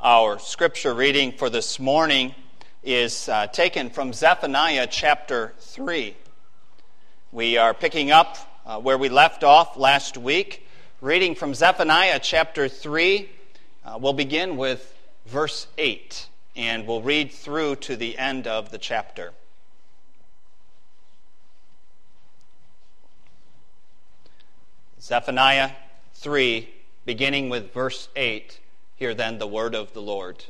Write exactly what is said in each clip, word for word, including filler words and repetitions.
Our scripture reading for this morning is uh, taken from Zephaniah chapter three. We are picking up uh, where we left off last week, reading from Zephaniah chapter three. Uh, we'll begin with verse eight, and we'll read through to the end of the chapter. Zephaniah three, beginning with verse eight. Hear then the word of the Lord.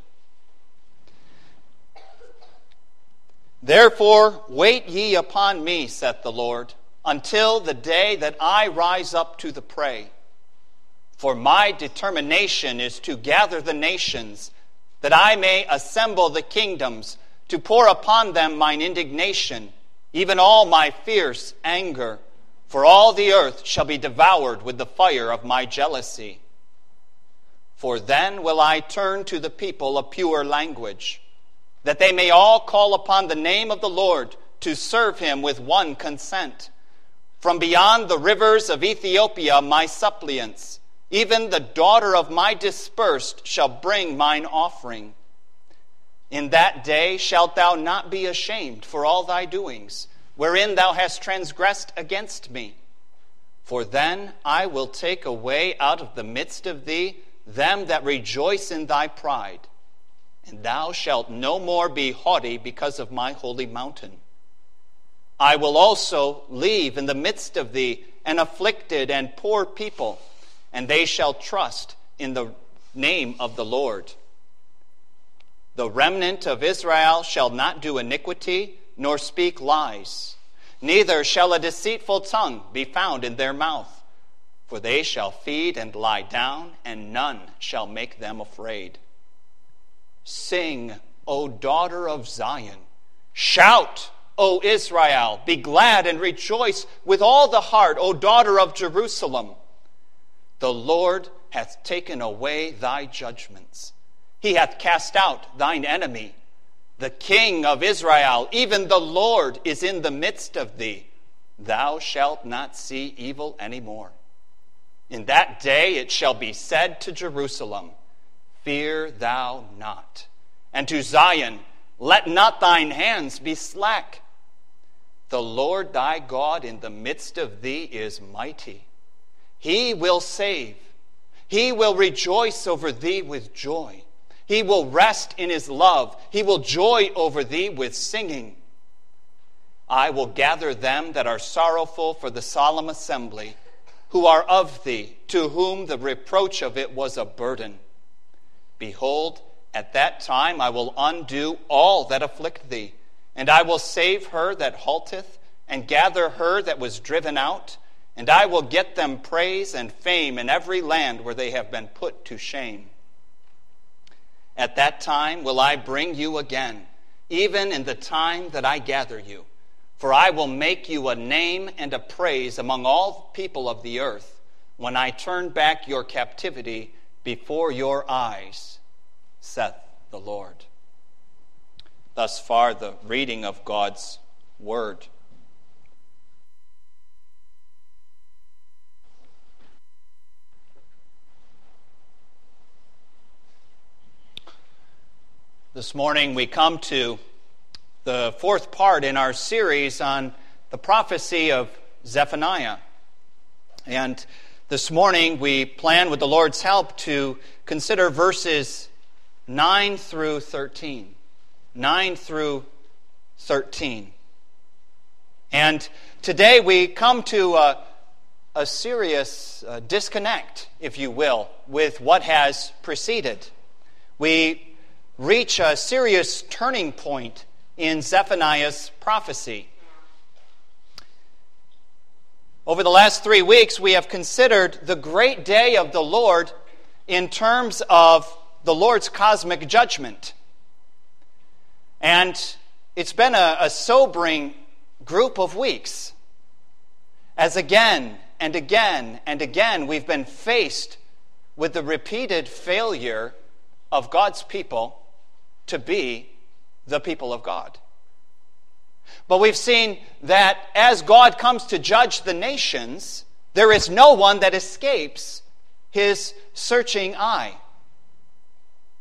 Therefore wait ye upon me, saith the Lord, until the day that I rise up to the prey. For my determination is to gather the nations, that I may assemble the kingdoms, to pour upon them mine indignation, even all my fierce anger. For all the earth shall be devoured with the fire of my jealousy. For then will I turn to the people a pure language, that they may all call upon the name of the Lord to serve him with one consent. From beyond the rivers of Ethiopia my suppliants, even the daughter of my dispersed, shall bring mine offering. In that day shalt thou not be ashamed for all thy doings, wherein thou hast transgressed against me. For then I will take away out of the midst of thee them that rejoice in thy pride, and thou shalt no more be haughty because of my holy mountain. I will also leave in the midst of thee an afflicted and poor people, and they shall trust in the name of the Lord. The remnant of Israel shall not do iniquity, nor speak lies, neither shall a deceitful tongue be found in their mouth. For they shall feed and lie down, and none shall make them afraid. Sing, O daughter of Zion. Shout, O Israel. Be glad and rejoice with all the heart, O daughter of Jerusalem. The Lord hath taken away thy judgments. He hath cast out thine enemy. The King of Israel, even the Lord, is in the midst of thee. Thou shalt not see evil any more. In that day it shall be said to Jerusalem, Fear thou not. And to Zion, Let not thine hands be slack. The Lord thy God in the midst of thee is mighty. He will save. He will rejoice over thee with joy. He will rest in his love. He will joy over thee with singing. I will gather them that are sorrowful for the solemn assembly, who are of thee, to whom the reproach of it was a burden. Behold, at that time I will undo all that afflict thee, and I will save her that halteth, and gather her that was driven out, and I will get them praise and fame in every land where they have been put to shame. At that time will I bring you again, even in the time that I gather you. For I will make you a name and a praise among all people of the earth, when I turn back your captivity before your eyes, saith the Lord. Thus far the reading of God's word. This morning we come to the fourth part in our series on the prophecy of Zephaniah. And this morning we plan, with the Lord's help, to consider verses nine through thirteen. nine through thirteen. And today we come to a, a serious uh, disconnect, if you will, with what has preceded. We reach a serious turning point in Zephaniah's prophecy. Over the last three weeks, we have considered the great day of the Lord in terms of the Lord's cosmic judgment. And it's been a, a sobering group of weeks, as again and again and again we've been faced with the repeated failure of God's people to be the people of God. But we've seen that as God comes to judge the nations, there is no one that escapes his searching eye.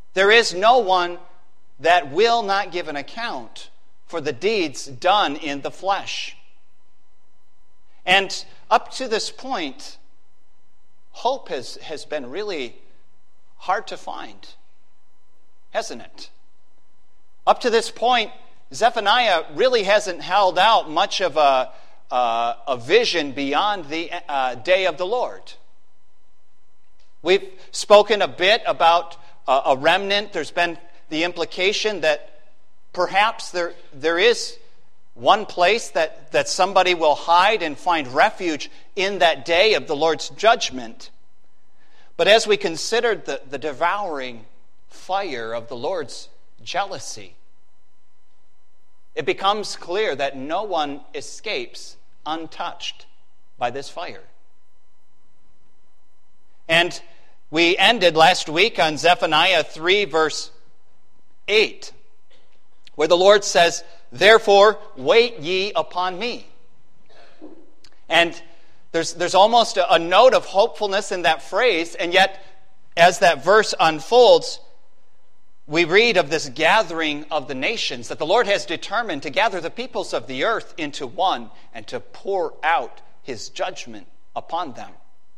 There is no one that will not give an account for the deeds done in the flesh. And up to this point, hope has, has been really hard to find, hasn't it? Up to this point, Zephaniah really hasn't held out much of a, uh, a vision beyond the uh, day of the Lord. We've spoken a bit about uh, a remnant. There's been the implication that perhaps there there is one place that, that somebody will hide and find refuge in that day of the Lord's judgment. But as we considered the, the devouring fire of the Lord's jealousy, it becomes clear that no one escapes untouched by this fire. And we ended last week on Zephaniah three, verse eight, where the Lord says, "Therefore, wait ye upon me." And there's, there's almost a, a note of hopefulness in that phrase, and yet, as that verse unfolds, we read of this gathering of the nations, that the Lord has determined to gather the peoples of the earth into one and to pour out his judgment upon them.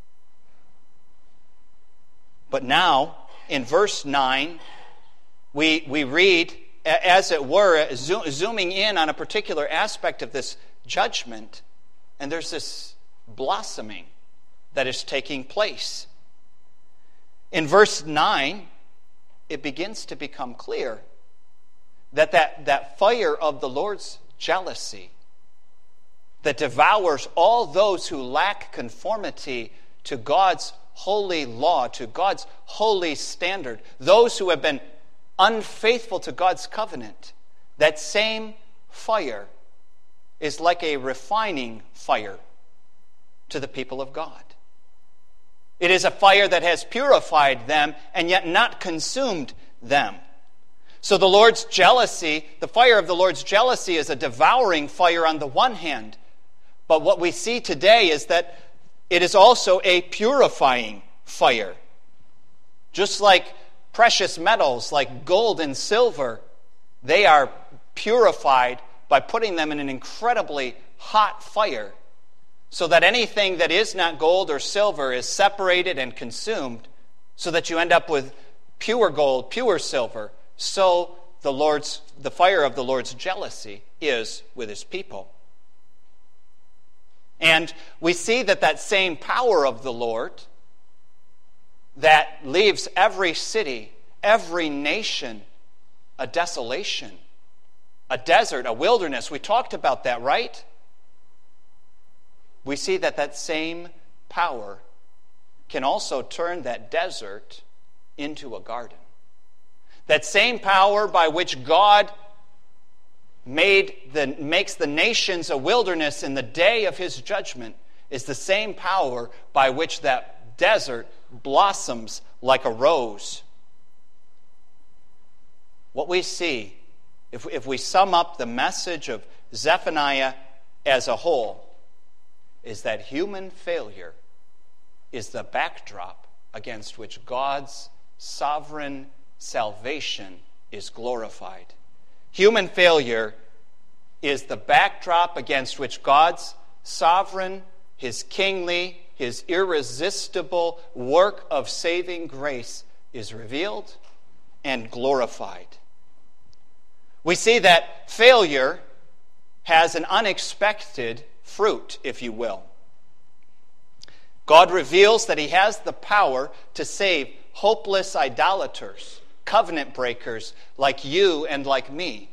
But now, in verse nine, we, we read, as it were, zo- zooming in on a particular aspect of this judgment, and there's this blossoming that is taking place. In verse nine, it begins to become clear that that, that fire of the Lord's jealousy that devours all those who lack conformity to God's holy law, to God's holy standard, those who have been unfaithful to God's covenant, that same fire is like a refining fire to the people of God. It is a fire that has purified them and yet not consumed them. So the Lord's jealousy, the fire of the Lord's jealousy is a devouring fire on the one hand, but what we see today is that it is also a purifying fire. Just like precious metals like gold and silver, they are purified by putting them in an incredibly hot fire, so that anything that is not gold or silver is separated and consumed, so that you end up with pure gold, pure silver. So the Lord's, the fire of the Lord's jealousy is with his people. And we see that that same power of the Lord that leaves every city, every nation, a desolation, a desert, a wilderness. We talked about that, right? We see that that same power can also turn that desert into a garden. That same power by which God made the, makes the nations a wilderness in the day of his judgment is the same power by which that desert blossoms like a rose. What we see, if, if we sum up the message of Zephaniah as a whole, is that human failure is the backdrop against which God's sovereign salvation is glorified. Human failure is the backdrop against which God's sovereign, his kingly, his irresistible work of saving grace is revealed and glorified. We see that failure has an unexpected fruit, if you will. God reveals that he has the power to save hopeless idolaters, covenant breakers like you and like me.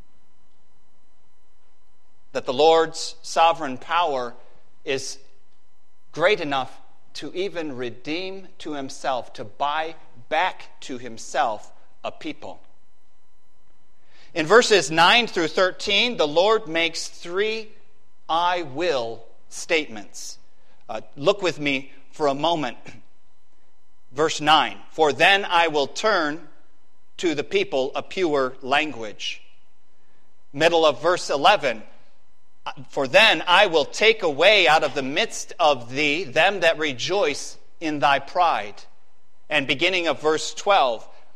That the Lord's sovereign power is great enough to even redeem to himself, to buy back to himself a people. In verses nine through thirteen, the Lord makes three I will statements. Uh, look with me for a moment. Verse nine, "For then I will turn to the people a pure language." Middle of verse eleven, "For then I will take away out of the midst of thee them that rejoice in thy pride." And beginning of verse twelve,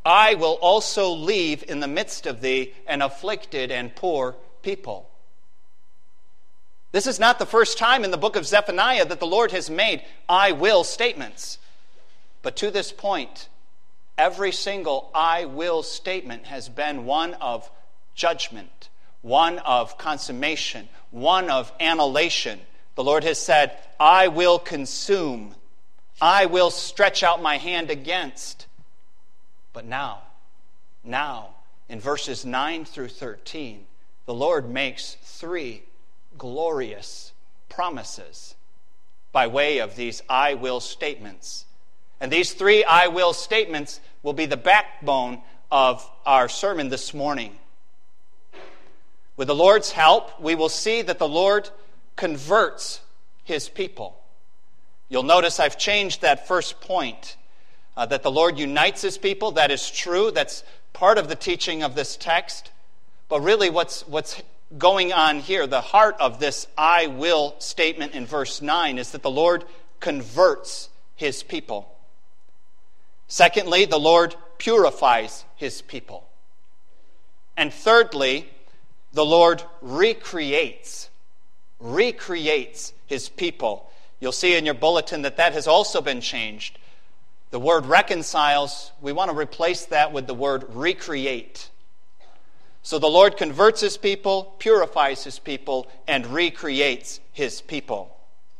I will also leave in the midst of thee an afflicted and poor people. This is not the first time in the book of Zephaniah that the Lord has made I will statements. But to this point, every single I will statement has been one of judgment, one of consummation, one of annihilation. The Lord has said, I will consume. I will stretch out my hand against. But now, now, in verses nine through thirteen, the Lord makes three glorious promises by way of these I will statements. And these three I will statements will be the backbone of our sermon this morning. With the Lord's help, we will see that the Lord converts his people. You'll notice I've changed that first point, uh, that the Lord unites his people. That is true. That's part of the teaching of this text. But really what's, what's going on here, the heart of this I will statement in verse nine, is that the Lord converts his people. Secondly, the Lord purifies his people. And thirdly, the Lord recreates, recreates his people. You'll see in your bulletin that that has also been changed. The word reconciles, we want to replace that with the word recreate. So the Lord converts his people, purifies his people, and recreates his people.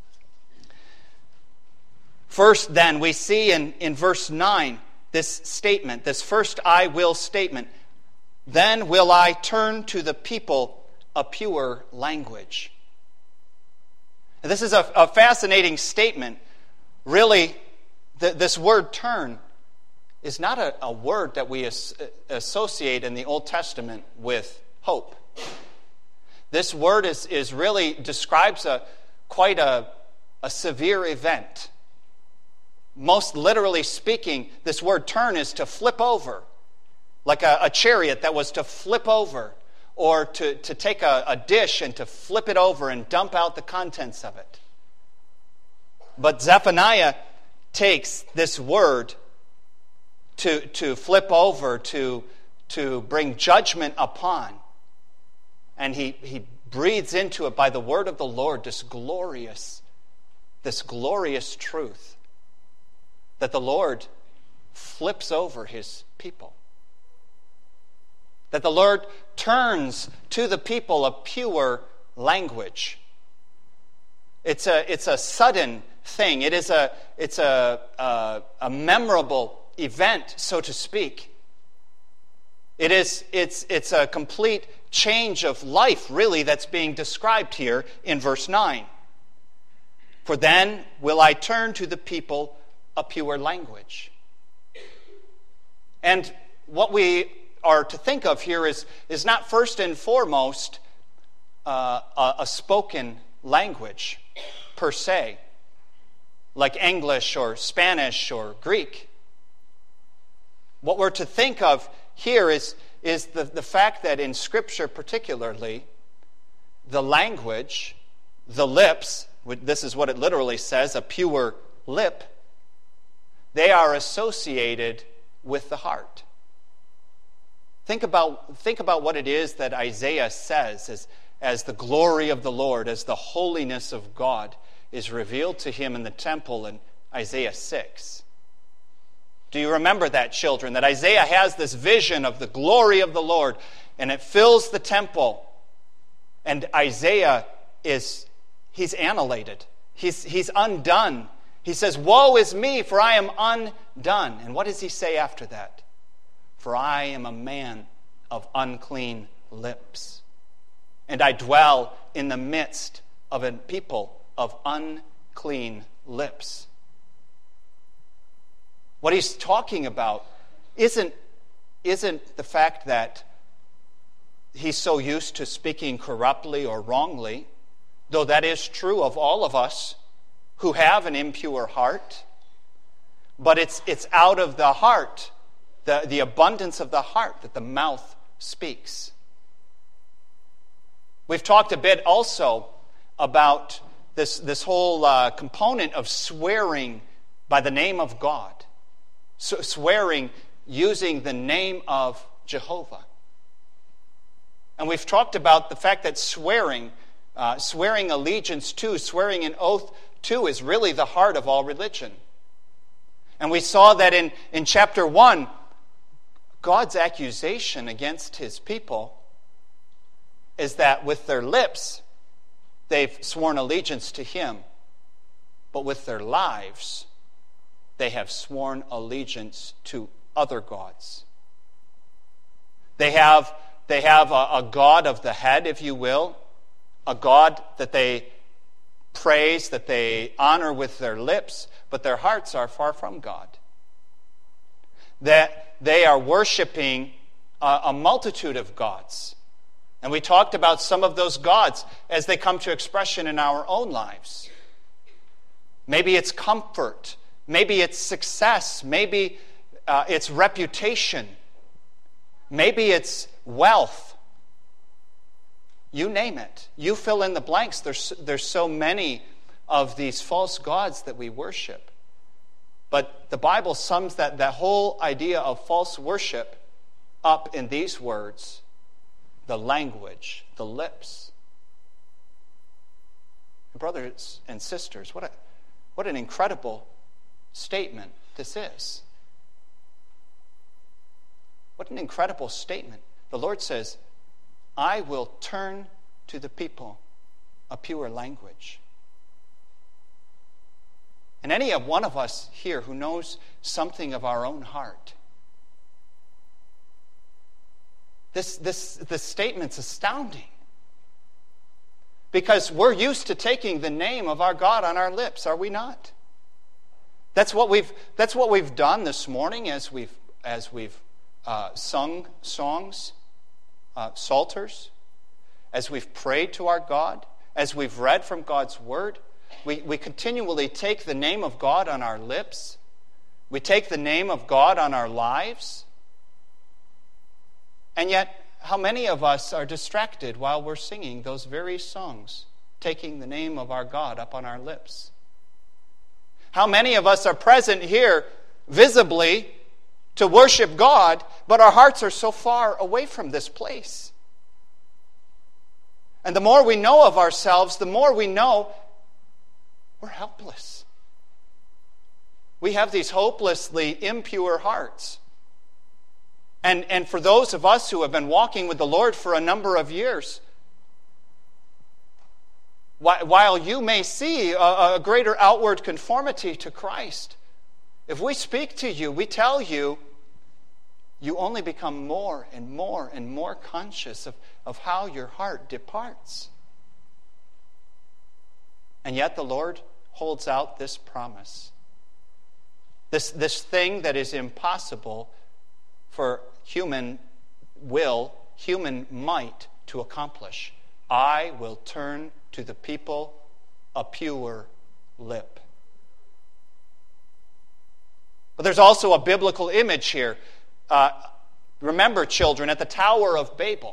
First, then, we see in, in verse nine this statement, this first I will statement. Then will I turn to the people a pure language. And this is a, a fascinating statement. Really, the, this word turn is not a, a word that we as, associate in the Old Testament with hope. This word is, is really describes a quite a, a severe event. Most literally speaking, this word turn is to flip over, like a, a chariot that was to flip over, or to, to take a, a dish and to flip it over and dump out the contents of it. But Zephaniah takes this word to, to flip over, to, to bring judgment upon, and he, he breathes into it by the word of the Lord this glorious, this glorious truth that the Lord flips over his people. That the Lord turns to the people a pure language. It's a, it's a sudden thing. It is a, it's a, a, a memorable event, so to speak. It is, it's, it's a complete change of life, really, that's being described here in verse nine. For then will I turn to the people a pure language. And what we are to think of here is, is not first and foremost uh, a, a spoken language per se, like English or Spanish or Greek. What we're to think of here is, is the, the fact that in Scripture particularly, the language, the lips, this is what it literally says, a pure lip, they are associated with the heart. Think about, think about what it is that Isaiah says as, as the glory of the Lord, as the holiness of God is revealed to him in the temple in Isaiah six. Do you remember that, children? That Isaiah has this vision of the glory of the Lord, and it fills the temple. And Isaiah is, he's annihilated. He's, he's undone. He says, woe is me, for I am undone. And what does he say after that? For I am a man of unclean lips, and I dwell in the midst of a people of unclean lips. What he's talking about isn't, isn't the fact that he's so used to speaking corruptly or wrongly, though that is true of all of us who have an impure heart, but it's it's out of the heart, the, the abundance of the heart, that the mouth speaks. We've talked a bit also about this, this whole uh, component of swearing by the name of God. So swearing using the name of Jehovah. And we've talked about the fact that swearing, uh, swearing allegiance to, swearing an oath to is really the heart of all religion. And we saw that in, in chapter one, God's accusation against his people is that with their lips, they've sworn allegiance to him, but with their lives, they have sworn allegiance to other gods. They have, they have a, a god of the head, if you will, a god that they praise, that they honor with their lips, but their hearts are far from God. That they are worshiping a, a multitude of gods. And we talked about some of those gods as they come to expression in our own lives. Maybe it's comfort. Maybe it's success. Maybe uh, it's reputation. Maybe it's wealth. You name it. You fill in the blanks. There's, there's so many of these false gods that we worship. But the Bible sums that, that whole idea of false worship up in these words: the language, the lips. Brothers and sisters, what a, what an incredible statement this is. What an incredible statement. The Lord says, I will turn to the people a pure language. And any of one of us here who knows something of our own heart, this, this, this statement's astounding. Because we're used to taking the name of our God on our lips, are we not? That's what we've, that's what we've done this morning as we've, as we've uh, sung songs, uh, psalters, as we've prayed to our God, as we've read from God's Word. We, we continually take the name of God on our lips. We take the name of God on our lives. And yet, how many of us are distracted while we're singing those very songs, taking the name of our God up on our lips? How many of us are present here visibly to worship God, but our hearts are so far away from this place? And the more we know of ourselves, the more we know we're helpless. We have these hopelessly impure hearts. And, and for those of us who have been walking with the Lord for a number of years, while you may see a, a greater outward conformity to Christ, if we speak to you, we tell you, you only become more and more and more conscious of, of how your heart departs. And yet the Lord holds out this promise. This, this thing that is impossible for human will, human might to accomplish. I will turn to the people a pure lip. But there's also a biblical image here. Uh, remember, children, at the Tower of Babel,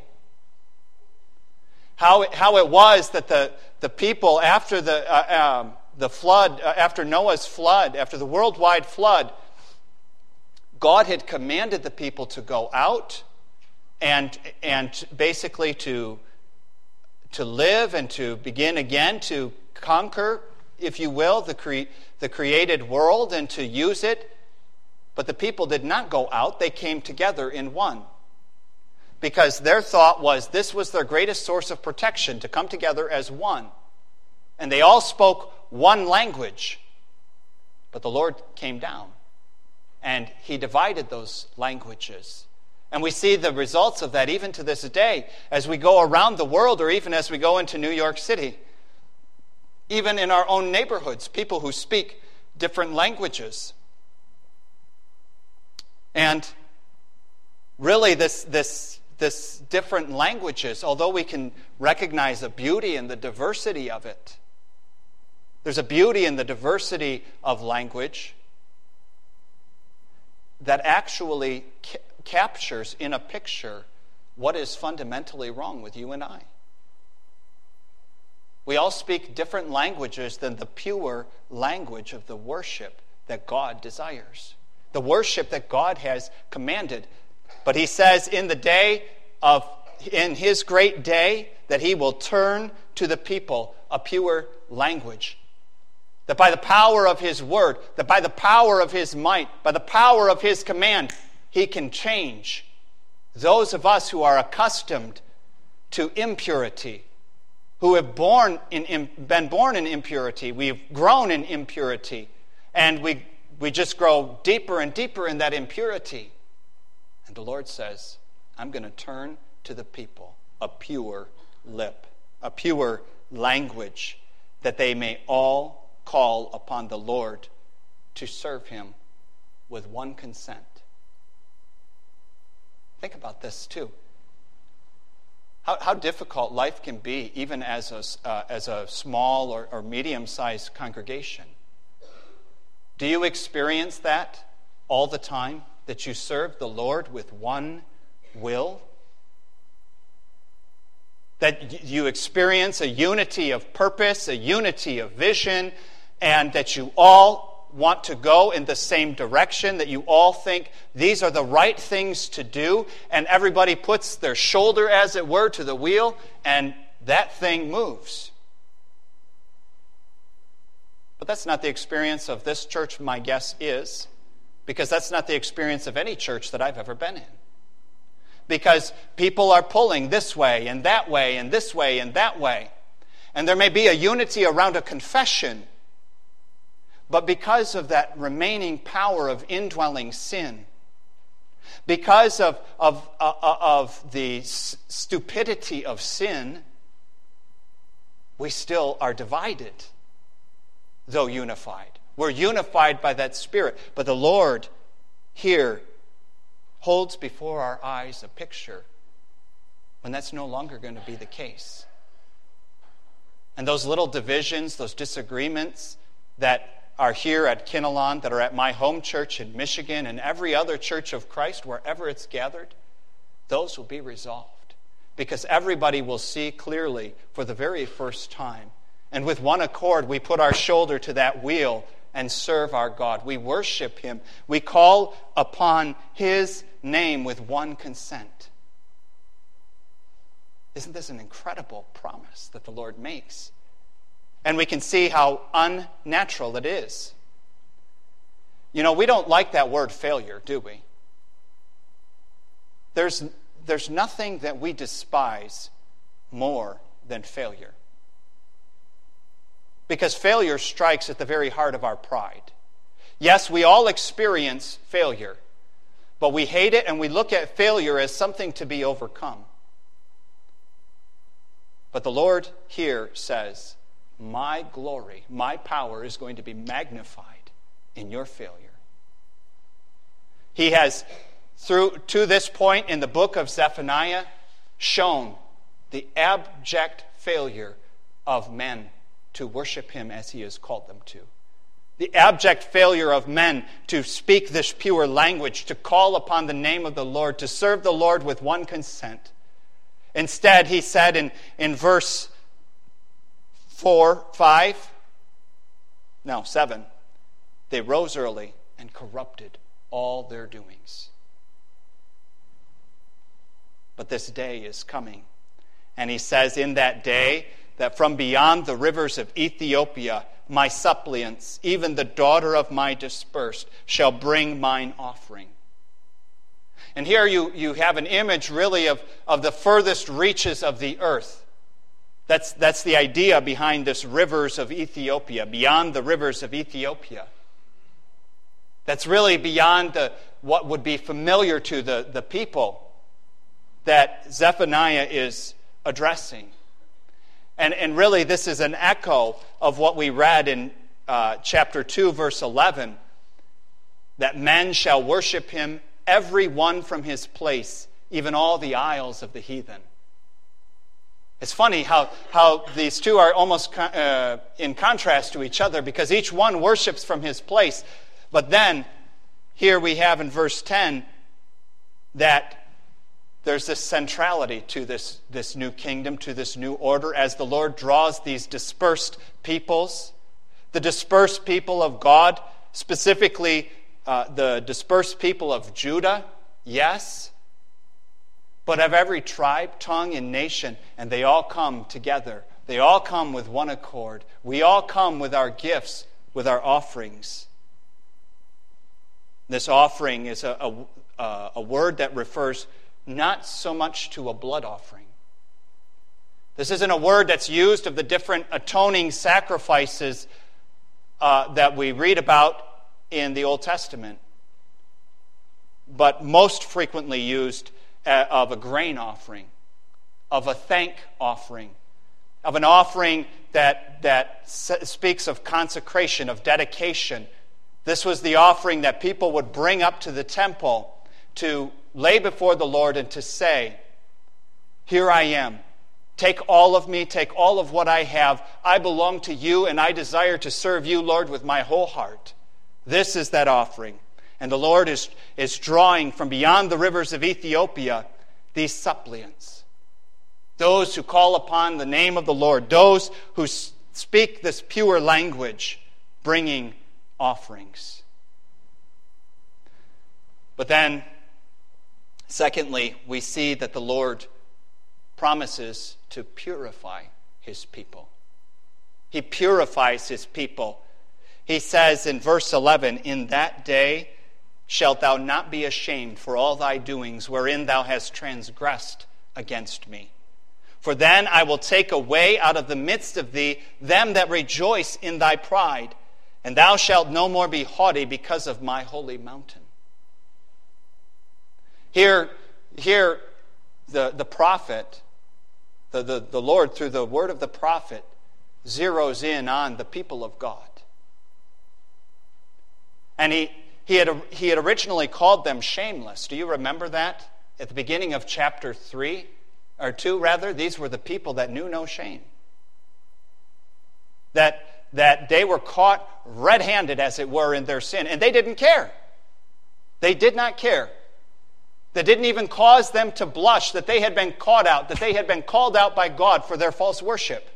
how it, how it was that the, the people after the uh, um, the flood, uh, after Noah's flood, after the worldwide flood, God had commanded the people to go out and and basically to to live and to begin again to conquer, if you will, the cre- the created world and to use it. But the people did not go out; they came together in one. Because their thought was this was their greatest source of protection, to come together as one. And they all spoke one language. But the Lord came down, and he divided those languages. And we see the results of that even to this day as we go around the world, or even as we go into New York City. Even in our own neighborhoods, people who speak different languages. And really this this this different languages, although we can recognize the beauty and the diversity of it, there's a beauty in the diversity of language that actually ca- captures in a picture what is fundamentally wrong with you and I. We all speak different languages than the pure language of the worship that God desires. the worship that God has commanded. But he says in the day of, in his great day, that he will turn to the people a pure language. That by the power of his word, that by the power of his might, by the power of his command, he can change those of us who are accustomed to impurity, who have born in, been born in impurity. We've grown in impurity, and we, we just grow deeper and deeper in that impurity. And the Lord says, I'm going to turn to the people a pure lip, a pure language, that they may all call upon the Lord to serve him with one consent. Think about this too. How, how difficult life can be, even as a, uh, as a small or, or medium-sized congregation. Do you experience that all the time, that you serve the Lord with one will? That you experience a unity of purpose, a unity of vision, and that you all want to go in the same direction, that you all think these are the right things to do, and everybody puts their shoulder, as it were, to the wheel, and that thing moves. But that's not the experience of this church, my guess is, because that's not the experience of any church that I've ever been in. Because people are pulling this way and that way and this way and that way. And there may be a unity around a confession, but because of that remaining power of indwelling sin, because of, of, uh, of the s- stupidity of sin, we still are divided, though unified. We're unified by that Spirit. But the Lord here holds before our eyes a picture when that's no longer going to be the case. And those little divisions, those disagreements that are here at Kinnelon, that are at my home church in Michigan, and every other church of Christ, wherever it's gathered, those will be resolved. Because everybody will see clearly for the very first time. And with one accord, we put our shoulder to that wheel and serve our God. We worship him. We call upon his name with one consent. Isn't this an incredible promise that the Lord makes? And we can see how unnatural it is. You know, we don't like that word failure, do we? There's, there's nothing that we despise more than failure. Because failure strikes at the very heart of our pride. Yes, we all experience failure, but we hate it and we look at failure as something to be overcome. But the Lord here says, my glory, my power is going to be magnified in your failure. He has, through to this point in the book of Zephaniah, shown the abject failure of men to worship him as he has called them to. The abject failure of men to speak this pure language, to call upon the name of the Lord, to serve the Lord with one consent. Instead, he said in, in verse four, five, no, seven, they rose early and corrupted all their doings. But this day is coming. And he says in that day that from beyond the rivers of Ethiopia, my suppliants, even the daughter of my dispersed, shall bring mine offering. And here you, you have an image really of, of the furthest reaches of the earth. That's, that's the idea behind this rivers of Ethiopia, beyond the rivers of Ethiopia. That's really beyond the, what would be familiar to the, the people that Zephaniah is addressing. And, and really, this is an echo of what we read in uh, chapter two, verse eleven, that men shall worship him, every one from his place, even all the isles of the heathen. It's funny how, how these two are almost uh, in contrast to each other, because each one worships from his place. But then, here we have in verse ten, that there's this centrality to this, this new kingdom, to this new order, as the Lord draws these dispersed peoples, the dispersed people of God, specifically uh, the dispersed people of Judah? Yes. But of every tribe, tongue, and nation, and they all come together. They all come with one accord. We all come with our gifts, with our offerings. This offering is a, a, a word that refers not so much to a blood offering. This isn't a word that's used of the different atoning sacrifices uh, that we read about in the Old Testament, but most frequently used uh, of a grain offering, of a thank offering, of an offering that, that speaks of consecration, of dedication. This was the offering that people would bring up to the temple to lay before the Lord and to say, "Here I am. Take all of me, take all of what I have. I belong to you, and I desire to serve you, Lord, with my whole heart." This is that offering. And the Lord is, is drawing from beyond the rivers of Ethiopia these suppliants, those who call upon the name of the Lord, those who speak this pure language, bringing offerings. But then, secondly, we see that the Lord promises to purify his people. He purifies his people. He says in verse eleven, "In that day shalt thou not be ashamed for all thy doings wherein thou hast transgressed against me. For then I will take away out of the midst of thee them that rejoice in thy pride, and thou shalt no more be haughty because of my holy mountain." Here, here the, the prophet, the, the, the Lord, through the word of the prophet, zeroes in on the people of God. And he, he, had, he had originally called them shameless. Do you remember that? At the beginning of chapter three, or two rather, these were the people that knew no shame. That, that they were caught red-handed, as it were, in their sin. And they didn't care. They did not care. That didn't even cause them to blush that they had been caught out, that they had been called out by God for their false worship.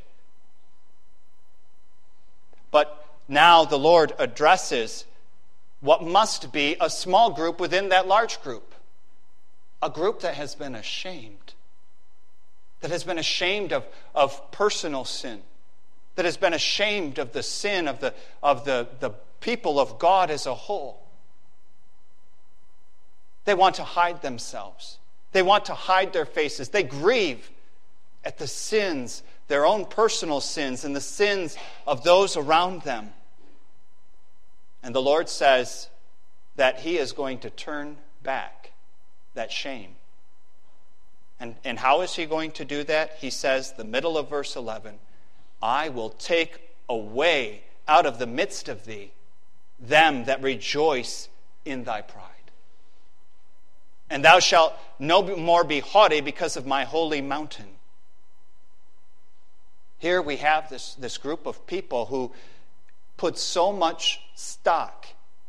But now the Lord addresses what must be a small group within that large group. A group that has been ashamed. That has been ashamed of, of personal sin. That has been ashamed of the sin of the, of the, the people of God as a whole. They want to hide themselves. They want to hide their faces. They grieve at the sins, their own personal sins, and the sins of those around them. And the Lord says that he is going to turn back that shame. And, and how is he going to do that? He says, the middle of verse eleven, "I will take away out of the midst of thee them that rejoice in thy pride. And thou shalt no more be haughty because of my holy mountain." Here we have this, this group of people who put so much stock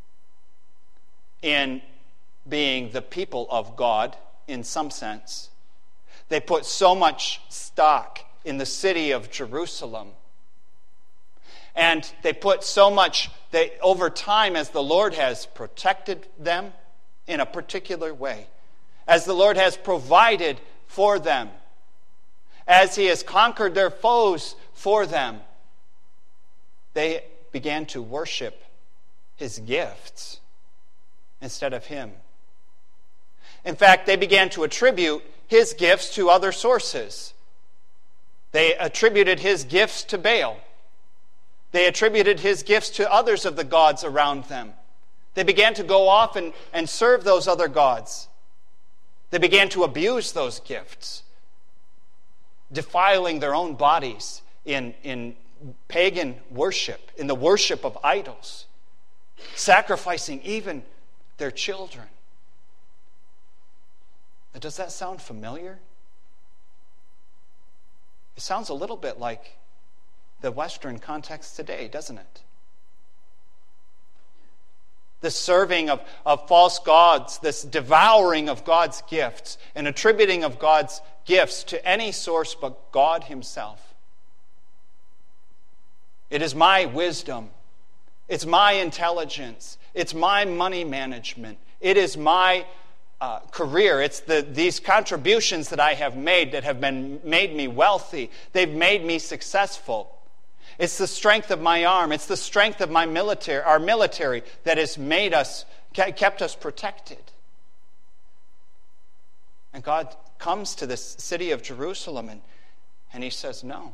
in being the people of God in some sense. They put so much stock in the city of Jerusalem. And they put so much, they, over time, as the Lord has protected them in a particular way, as the Lord has provided for them, as he has conquered their foes for them, they began to worship his gifts instead of him. In fact, they began to attribute his gifts to other sources. They attributed his gifts to Baal. They attributed his gifts to others of the gods around them. They began to go off and, and serve those other gods. They began to abuse those gifts, defiling their own bodies in, in pagan worship, in the worship of idols, sacrificing even their children. Does that sound familiar? It sounds a little bit like the Western context today, doesn't it? This serving of, of false gods, this devouring of God's gifts, and attributing of God's gifts to any source but God himself. It is my wisdom. It's my intelligence. It's my money management. It is my uh, career. It's the these contributions that I have made that have been made me wealthy. They've made me successful. It's the strength of my arm. It's the strength of my military, our military, that has made us, kept us protected. And God comes to this city of Jerusalem and, and he says, no.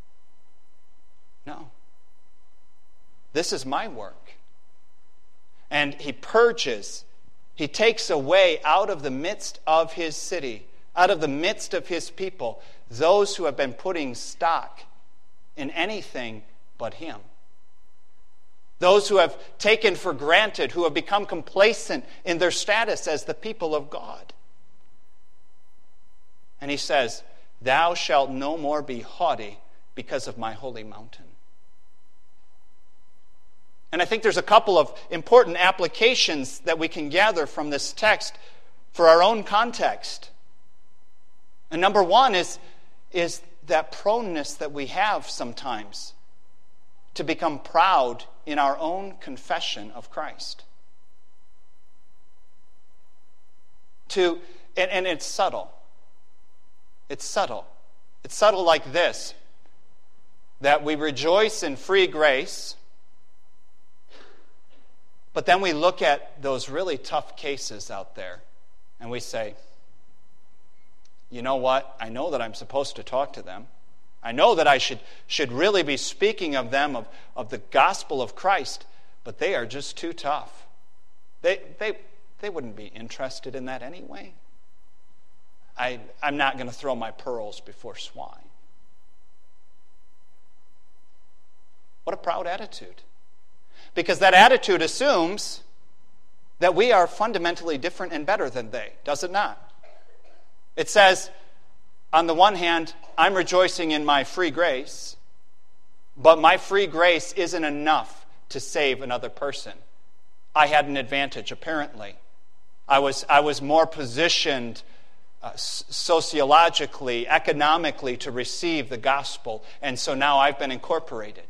No. This is my work. And he purges, he takes away out of the midst of his city, out of the midst of his people, those who have been putting stock in anything but him. Those who have taken for granted, who have become complacent in their status as the people of God. And he says, thou shalt no more be haughty because of my holy mountain. And I think there's a couple of important applications that we can gather from this text for our own context. And number one is, is that proneness that we have sometimes to become proud in our own confession of Christ. To, and, and it's subtle. It's subtle. It's subtle like this, that we rejoice in free grace, but then we look at those really tough cases out there and we say, you know what? I know that I'm supposed to talk to them. I know that I should, should really be speaking of them, of, of the gospel of Christ, but they are just too tough. They, they, they wouldn't be interested in that anyway. I, I'm not going to throw my pearls before swine. What a proud attitude. Because that attitude assumes that we are fundamentally different and better than they, does it not? It says, on the one hand, I'm rejoicing in my free grace, but my free grace isn't enough to save another person. I had an advantage, apparently. I was, I was more positioned uh, sociologically, economically to receive the gospel, and so now I've been incorporated.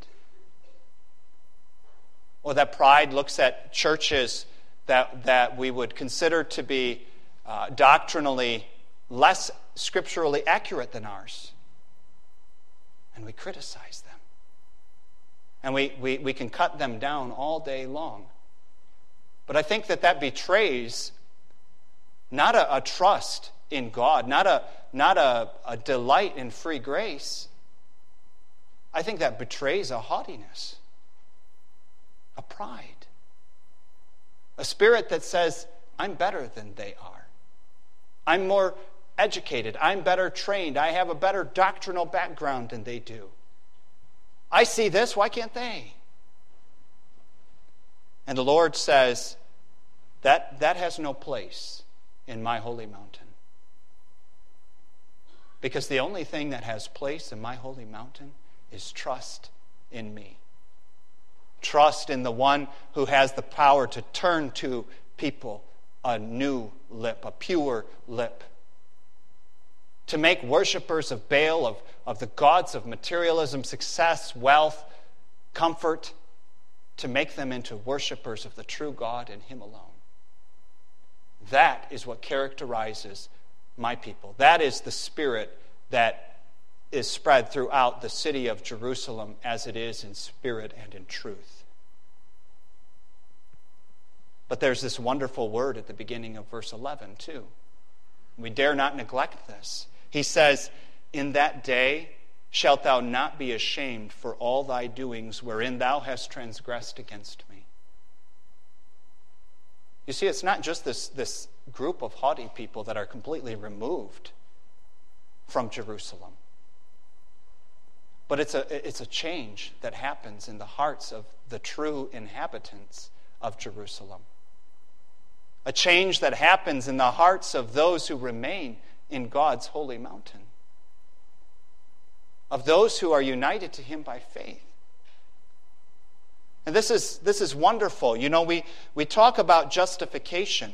Or that pride looks at churches that, that we would consider to be uh, doctrinally less scripturally accurate than ours. And we criticize them. And we, we, we can cut them down all day long. But I think that that betrays not a, a trust in God, not a, not a, a delight in free grace. I think that betrays a haughtiness. A pride. A spirit that says, I'm better than they are. I'm more educated. I'm better trained. I have a better doctrinal background than they do. I see this, why can't they? And the Lord says, that, that has no place in my holy mountain. Because the only thing that has place in my holy mountain is trust in me. Trust in the one who has the power to turn to people a new lip, a pure lip. To make worshipers of Baal, of, of the gods of materialism, success, wealth, comfort, to make them into worshipers of the true God and Him alone. That is what characterizes my people. That is the spirit that is spread throughout the city of Jerusalem as it is in spirit and in truth. But there's this wonderful word at the beginning of verse eleven too. We dare not neglect this. He says, in that day shalt thou not be ashamed for all thy doings wherein thou hast transgressed against me. You see, it's not just this, this group of haughty people that are completely removed from Jerusalem. But it's a, it's a change that happens in the hearts of the true inhabitants of Jerusalem. A change that happens in the hearts of those who remain in God's holy mountain. Of those who are united to Him by faith. And this is, this is wonderful. You know, we, we talk about justification.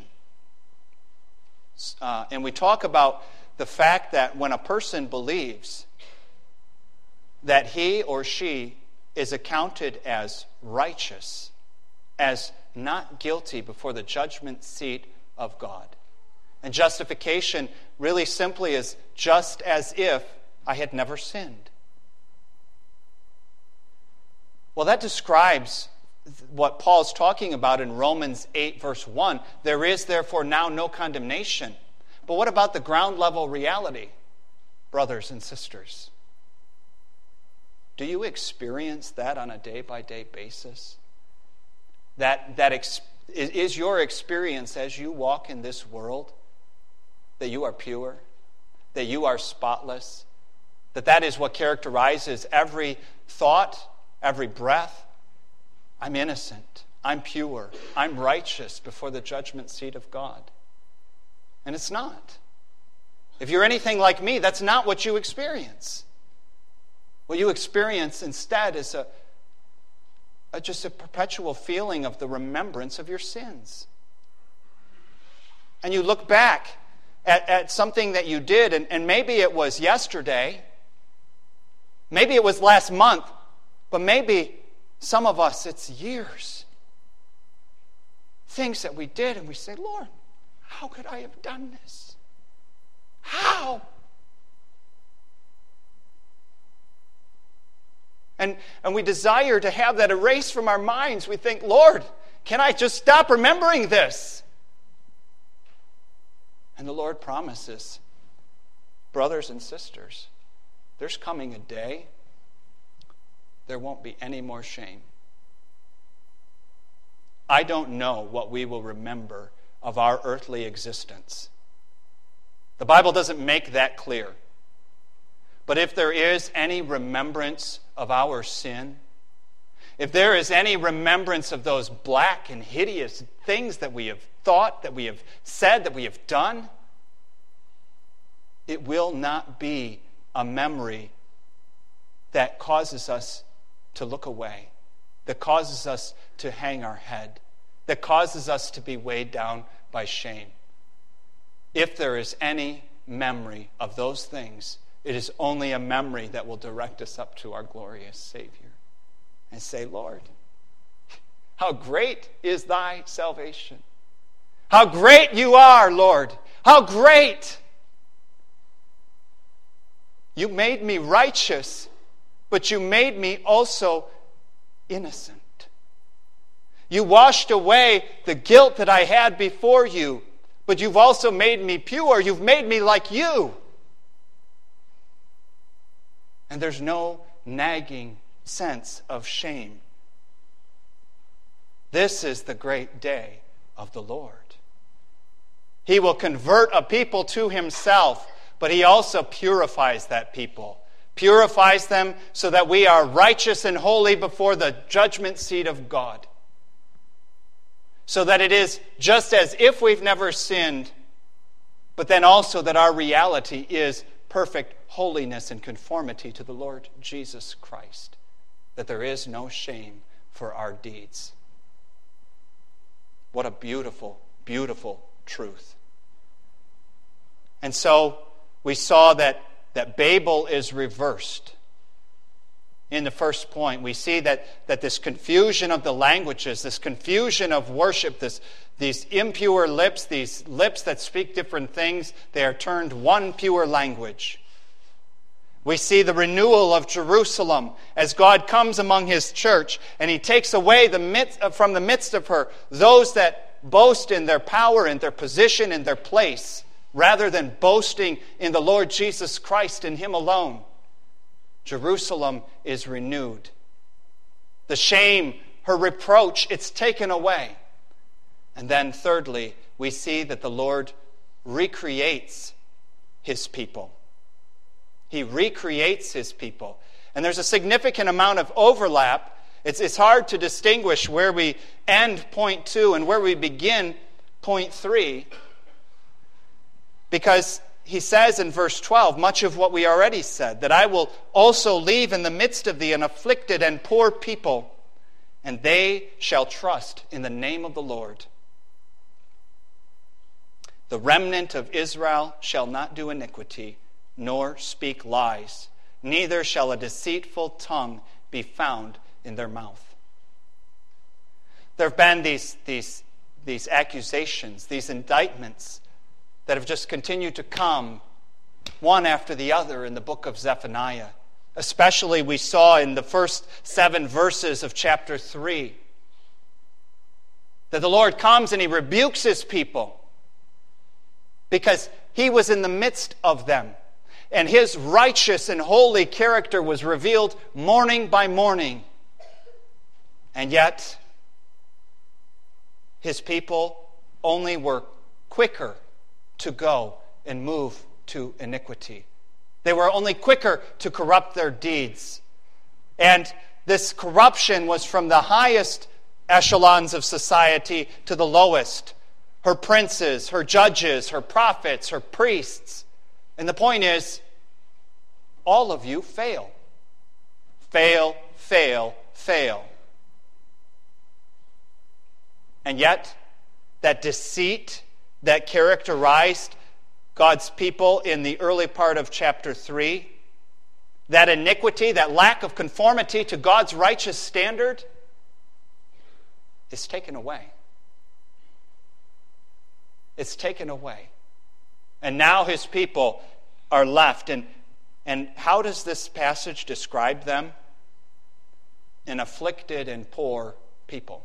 Uh, and we talk about the fact that when a person believes that he or she is accounted as righteous, as, not guilty before the judgment seat of God. And justification really simply is just as if I had never sinned. Well, that describes what Paul's talking about in Romans eight, verse one. There is therefore now no condemnation. But what about the ground level reality, brothers and sisters? Do you experience that on a day-by-day basis? That, that ex- is your experience as you walk in this world that you are pure, that you are spotless, that that is what characterizes every thought, every breath? I'm innocent, I'm pure, I'm righteous before the judgment seat of God. And it's not. If you're anything like me, that's not what you experience. What you experience instead is a, a just a perpetual feeling of the remembrance of your sins. And you look back at, at something that you did, and, and maybe it was yesterday, maybe it was last month, but maybe some of us, it's years. Things that we did, and we say, Lord, how could I have done this? How? And, and we desire to have that erased from our minds. We think, Lord, can I just stop remembering this? And the Lord promises, brothers and sisters, there's coming a day there won't be any more shame. I don't know what we will remember of our earthly existence. The Bible doesn't make that clear. But if there is any remembrance of our sin, if there is any remembrance of those black and hideous things that we have thought, that we have said, that we have done, it will not be a memory that causes us to look away, that causes us to hang our head, that causes us to be weighed down by shame. If there is any memory of those things, it is only a memory that will direct us up to our glorious Savior and say, Lord, how great is thy salvation. How great you are, Lord. How great. You made me righteous, but you made me also innocent. You washed away the guilt that I had before you, but you've also made me pure. You've made me like you. And there's no nagging sense of shame. This is the great day of the Lord. He will convert a people to himself, but he also purifies that people. Purifies them so that we are righteous and holy before the judgment seat of God. So that it is just as if we've never sinned, but then also that our reality is perfect holiness and conformity to the Lord Jesus Christ. That there is no shame for our deeds. What a beautiful, beautiful truth. And so we saw that, that Babel is reversed. In the first point, we see that, that this confusion of the languages, this confusion of worship, this, these impure lips, these lips that speak different things, they are turned one pure language. We see the renewal of Jerusalem as God comes among his church and he takes away the midst, from the midst of her those that boast in their power, in their position, in their place, rather than boasting in the Lord Jesus Christ and him alone. Jerusalem is renewed. The shame, her reproach, it's taken away. And then thirdly, we see that the Lord recreates his people. He recreates his people. And there's a significant amount of overlap. It's, it's hard to distinguish where we end point two and where we begin point three. Because he says in verse twelve, much of what we already said, that I will also leave in the midst of thee an afflicted and poor people, and they shall trust in the name of the Lord. The remnant of Israel shall not do iniquity, nor speak lies, neither shall a deceitful tongue be found in their mouth. There have been these, these, these accusations, these indictments that have just continued to come one after the other in the book of Zephaniah. Especially we saw in the first seven verses of chapter three that the Lord comes and he rebukes his people because he was in the midst of them. And his righteous and holy character was revealed morning by morning. And yet, his people only were quicker to go and move to iniquity. They were only quicker to corrupt their deeds. And this corruption was from the highest echelons of society to the lowest. Her princes, her judges, her prophets, her priests. And the point is, all of you fail. Fail, fail, fail. And yet, that deceit that characterized God's people in the early part of chapter three, that iniquity, that lack of conformity to God's righteous standard, is taken away. It's taken away. And now his people are left. And, and how does this passage describe them? An afflicted and poor people.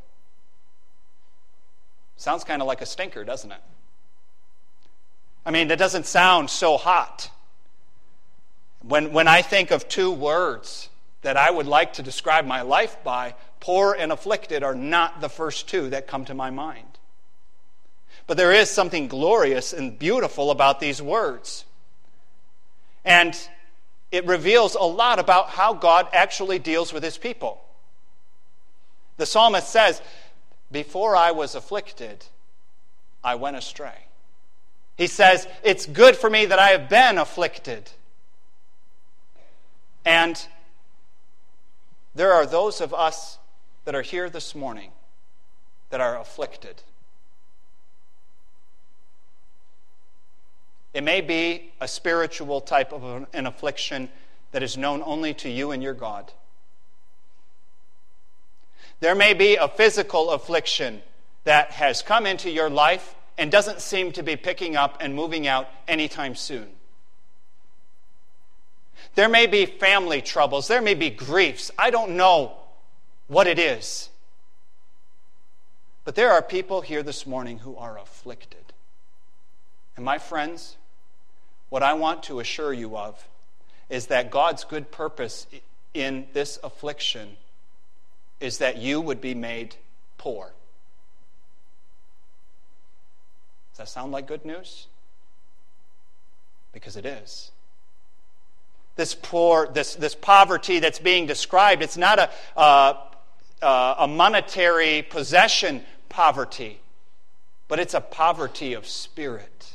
Sounds kind of like a stinker, doesn't it? I mean, that doesn't sound so hot. When, when I think of two words that I would like to describe my life by, poor and afflicted are not the first two that come to my mind. But there is something glorious and beautiful about these words. And it reveals a lot about how God actually deals with his people. The psalmist says, before I was afflicted, I went astray. He says, it's good for me that I have been afflicted. And there are those of us that are here this morning that are afflicted. It may be a spiritual type of an affliction that is known only to you and your God. There may be a physical affliction that has come into your life and doesn't seem to be picking up and moving out anytime soon. There may be family troubles. There may be griefs. I don't know what it is. But there are people here this morning who are afflicted. And my friends, what I want to assure you of is that God's good purpose in this affliction is that you would be made poor. Does that sound like good news? Because it is. This poor, this, this poverty that's being described, it's not a, uh, uh, a monetary possession poverty, but it's a poverty of spirit.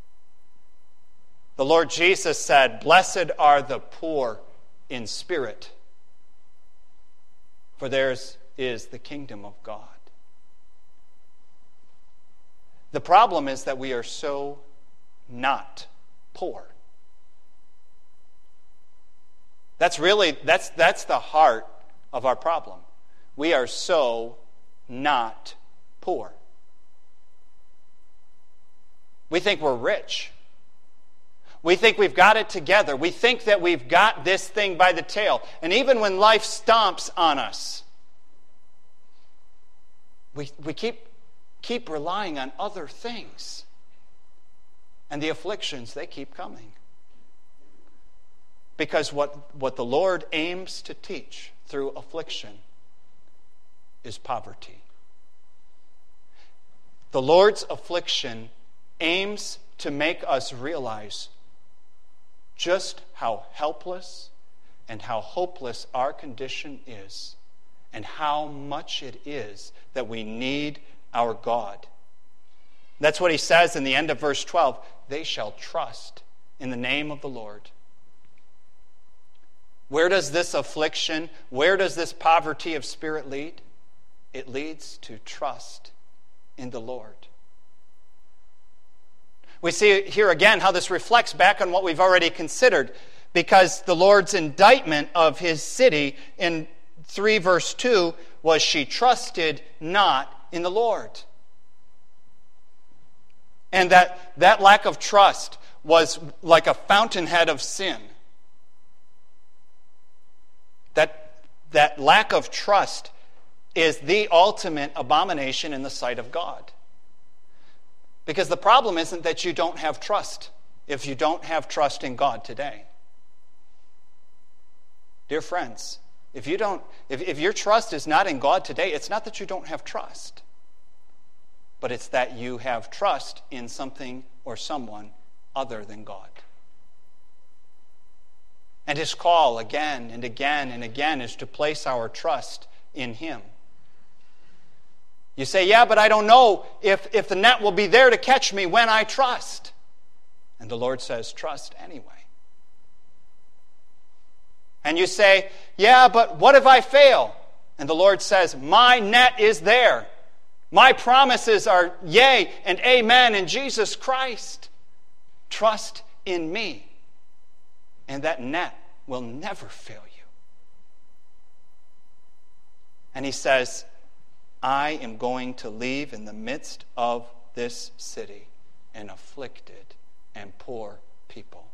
The Lord Jesus said, "Blessed are the poor in spirit, for theirs is the kingdom of God." The problem is that we are so not poor. That's really, that's, that's the heart of our problem. We are so not poor. We think we're rich. We think we've got it together. We think that we've got this thing by the tail. And even when life stomps on us, we, we keep, keep relying on other things. And the afflictions, they keep coming. Because what, what the Lord aims to teach through affliction is poverty. The Lord's affliction aims to make us realize just how helpless and how hopeless our condition is, and how much it is that we need our God. That's what he says in the end of verse twelve. They shall trust in the name of the Lord. Where does this affliction, where does this poverty of spirit lead? It leads to trust in the Lord. We see here again how this reflects back on what we've already considered, because the Lord's indictment of his city in three verse two was she trusted not in the Lord. And that, that lack of trust was like a fountainhead of sin. That, that lack of trust is the ultimate abomination in the sight of God. Because the problem isn't that you don't have trust, if you don't have trust in God today. Dear friends, if you don't, if, if your trust is not in God today, it's not that you don't have trust, but it's that you have trust in something or someone other than God. And his call again and again and again is to place our trust in him. You say, yeah, but I don't know if, if the net will be there to catch me when I trust. And the Lord says, trust anyway. And you say, yeah, but what if I fail? And the Lord says, my net is there. My promises are yea and amen in Jesus Christ. Trust in me. And that net will never fail you. And he says, I am going to leave in the midst of this city an afflicted and poor people.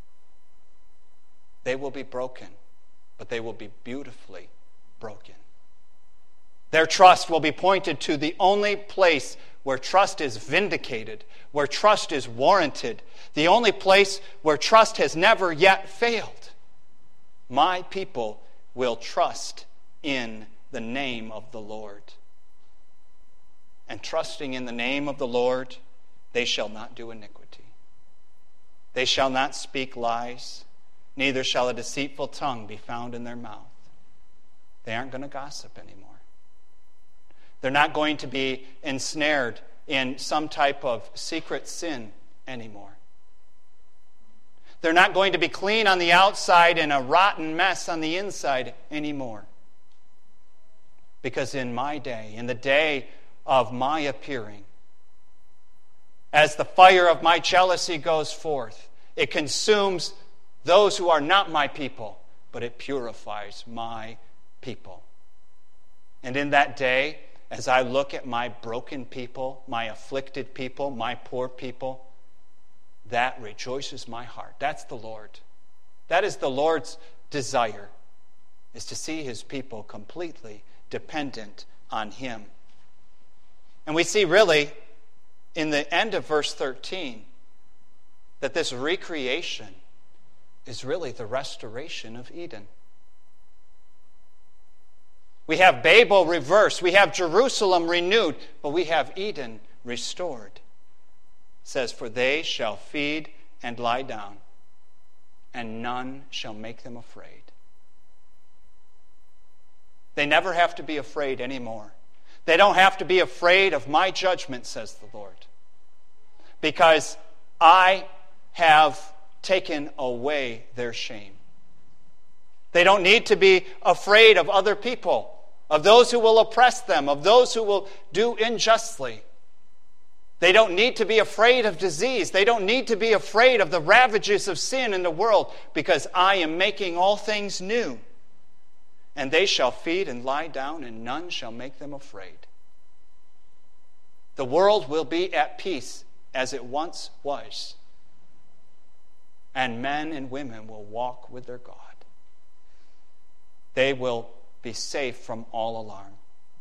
They will be broken, but they will be beautifully broken. Their trust will be pointed to the only place where trust is vindicated, where trust is warranted, the only place where trust has never yet failed. My people will trust in the name of the Lord. And trusting in the name of the Lord, they shall not do iniquity. They shall not speak lies, neither shall a deceitful tongue be found in their mouth. They aren't going to gossip anymore. They're not going to be ensnared in some type of secret sin anymore. They're not going to be clean on the outside and a rotten mess on the inside anymore. Because in my day, in the day of my appearing, as the fire of my jealousy goes forth, it consumes those who are not my people, but it purifies my people. And in that day, as I look at my broken people, my afflicted people, my poor people, that rejoices my heart. That's the Lord. That is the Lord's desire, is to see his people completely dependent on him. And we see really in the end of verse thirteen that this recreation is really the restoration of Eden. We have Babel reversed. We have Jerusalem renewed. But we have Eden restored. It says, for they shall feed and lie down, and none shall make them afraid. They never have to be afraid anymore. They don't have to be afraid of my judgment, says the Lord. Because I have taken away their shame. They don't need to be afraid of other people, of those who will oppress them, of those who will do unjustly. They don't need to be afraid of disease. They don't need to be afraid of the ravages of sin in the world, because I am making all things new. And they shall feed and lie down, and none shall make them afraid. The world will be at peace as it once was. And men and women will walk with their God. They will be safe from all alarm.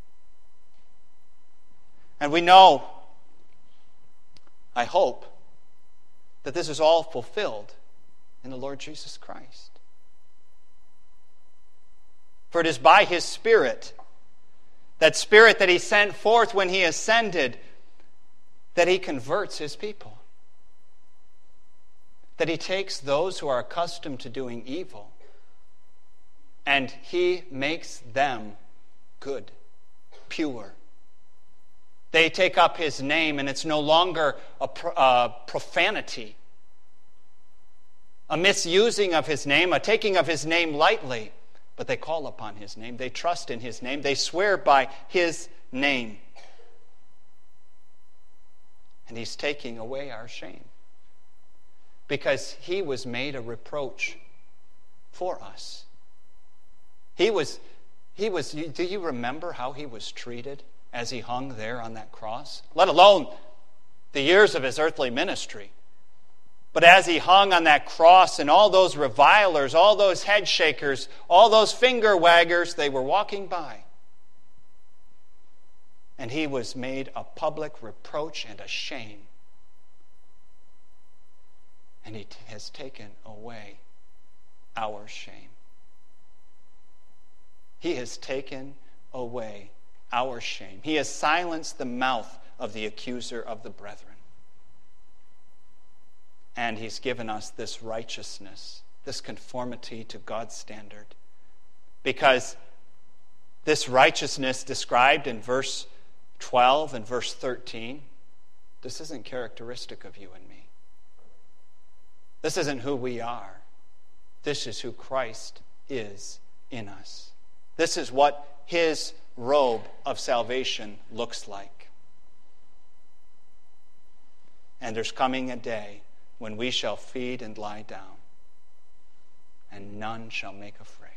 And we know, I hope, that this is all fulfilled in the Lord Jesus Christ. For it is by his Spirit, that Spirit that he sent forth when he ascended, that he converts his people. That he takes those who are accustomed to doing evil and he makes them good, pure. They take up his name, and it's no longer a uh, profanity, a misusing of his name, a taking of his name lightly. But they call upon his name. They trust in his name. They swear by his name. And he's taking away our shame, because he was made a reproach for us. He was, he was, do you remember how he was treated as he hung there on that cross? Let alone the years of his earthly ministry. But as he hung on that cross, and all those revilers, all those head shakers, all those finger waggers, they were walking by. And he was made a public reproach and a shame. And he has taken away our shame. He has taken away our shame. He has silenced the mouth of the accuser of the brethren. And he's given us this righteousness, this conformity to God's standard. Because this righteousness described in verse twelve and verse thirteen, this isn't characteristic of you and me. This isn't who we are. This is who Christ is in us. This is what his robe of salvation looks like. And there's coming a day when we shall feed and lie down, and none shall make afraid.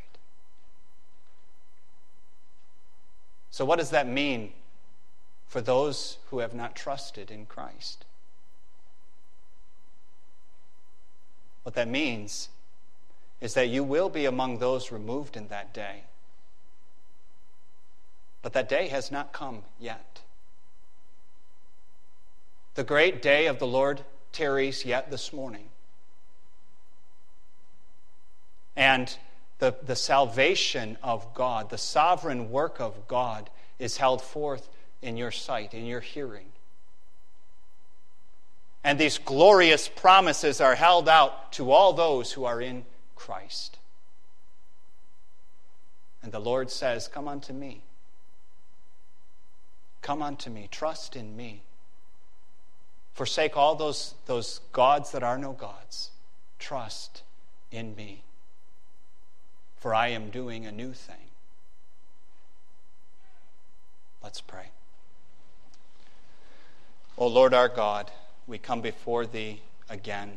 So what does that mean for those who have not trusted in Christ? What that means is that you will be among those removed in that day. But that day has not come yet. The great day of the Lord tarries yet this morning. And the, the salvation of God, the sovereign work of God, is held forth in your sight, in your hearing. And these glorious promises are held out to all those who are in Christ. And the Lord says, come unto me. Come unto me. Trust in me. Forsake all those, those gods that are no gods. Trust in me. For I am doing a new thing. Let's pray. O Lord our God, we come before thee again.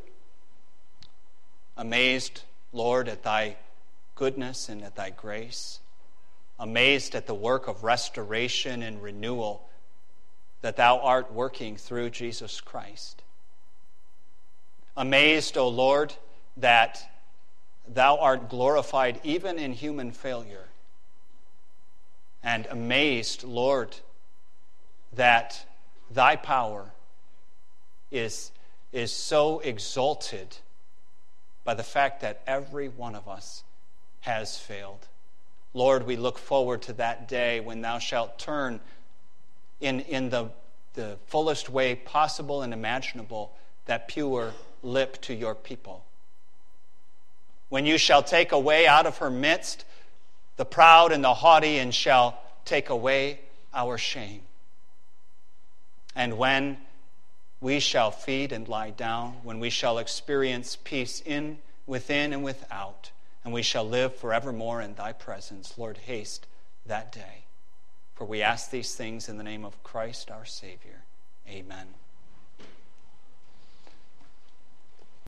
Amazed, Lord, at thy goodness and at thy grace. Amazed at the work of restoration and renewal that thou art working through Jesus Christ. Amazed, O Lord, that thou art glorified even in human failure. And amazed, Lord, that thy power is, is so exalted by the fact that every one of us has failed. Lord, we look forward to that day when thou shalt turn in, in the, the fullest way possible and imaginable that pure lip to your people. When you shall take away out of her midst the proud and the haughty, and shall take away our shame. And when we shall feed and lie down, when we shall experience peace in, within, and without, and we shall live forevermore in thy presence, Lord, haste that day. For we ask these things in the name of Christ our Savior. Amen.